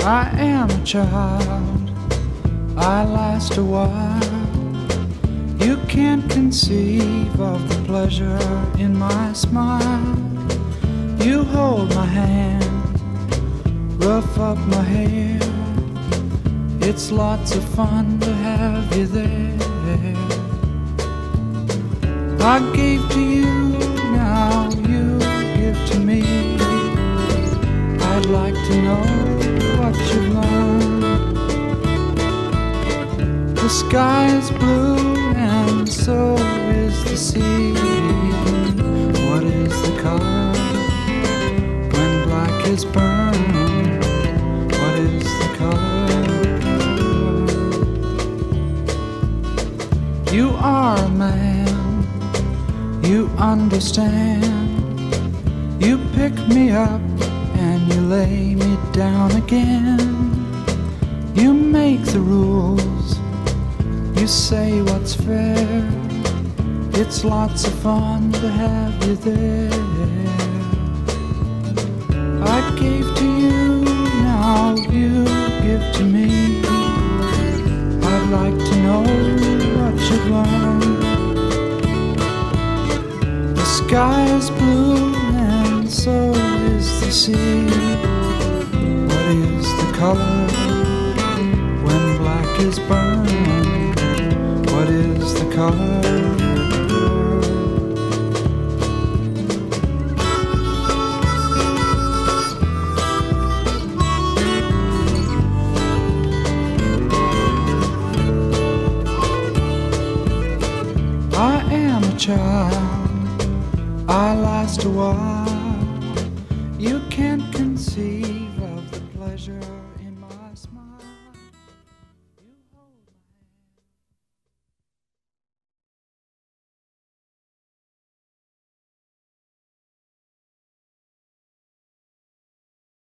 I am a child, I last a while. You can't conceive of the pleasure in my smile. You hold my hand, rough up my hair. It's lots of fun to have you there. I gave to you, now you give to me. I'd like to know what you've learned. The sky is blue and so is the sea. What is the color when black is burned? What is the color? You are a man, you understand. You pick me up and you lay me down again. You make the rules, you say what's fair. It's lots of fun to have you there. I gave to you, now you give to me. I'd like to know what you've learned. The sky is blue and so is the sea. What is the color when black is burned? What is the color? I am a child, I last a while. You can't conceive of the pleasure